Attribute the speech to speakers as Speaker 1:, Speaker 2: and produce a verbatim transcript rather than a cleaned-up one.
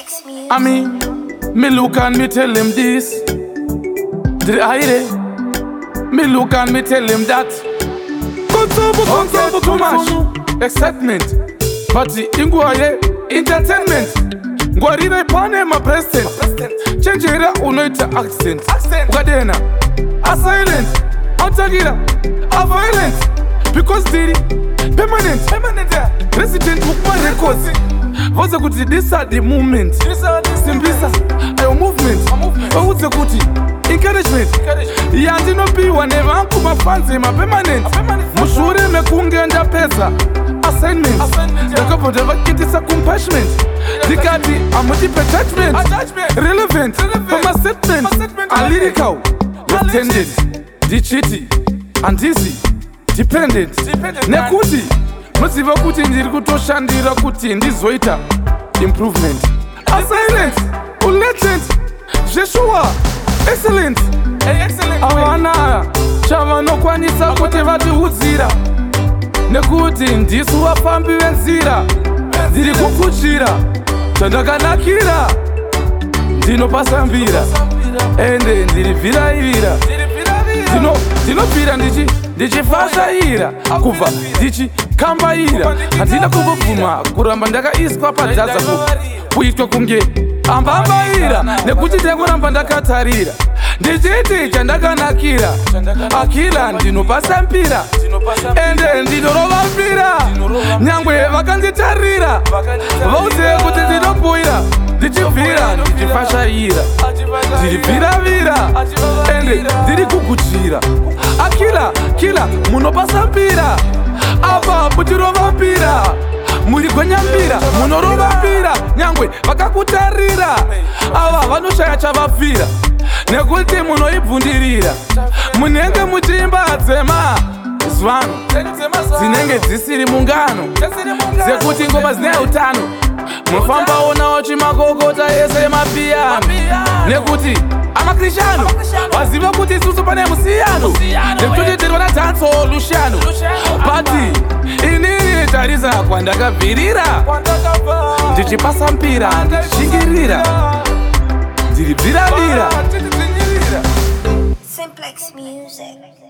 Speaker 1: Simplex music.
Speaker 2: I mean, me look and me tell him this. Did I hear it? Me look and me tell him that. Consume, consume too much excitement. But the ingwaye entertainment. Ngwarire pane ma president. Changeira unoita accent. Ukadena a silent. Antagira a violent. Because the permanent President Mukma records. Voze kuti these are the movement. Simbisa ayo movement. Voze kuti encouragement. Yandi no piwa neva kuma fans ma permanent. Mushure mekungenda pesa. Assignment. Dakapo deva kitisa compassion. Dikati amudipe judgment. Relevant. From a statement. A lyrical. Pretended. Di chiti. And easy. Dependent. Nekuti. Musiva kuti ndiri kutoshandira kuti ndizoita improvement. A silent. Legend. Jeshua. Excellent. Avana chavanokwanisa kuti vatiudzira nekuti ndisu vafambi venzira ndiri kukuchira chandakanakira ndinopasambira ende ndiri viraivira ndinobvira ndichifashaira kubva ndichikambaira handina kuvobvuma kuramba ndakaiswa padzaza kuitwa kunge ambambaira nekuti ndangoramba ndakatarira ndichiti chandakanakira akila ndinopasambira ende ndinorovambira nyangwe vakanditarira vauze kuti ndinobhuira ndichibvira ndichifashaira ndiri bviravira ende ndiri kuguchira akila kila munopasambira apa mutirovambira muri gwenyambira munorovambira nyangwe vakakutarira ava vanoshaya chavabvira nekuti munoibvundirira munenge muchiimba dzema zvano dzinenge dzisiri mungano dzekuti ngoma dzine utano mufambaonawo chimakokota ese mapiyano nekuti amakrishano vaziva kuti isusu pane musiyano nekutoteterwa natanso lushano bati inini tarisa kwandakabvirira ndichipasambira ndichishingirira ndiri bviravira.
Speaker 1: Simplex music.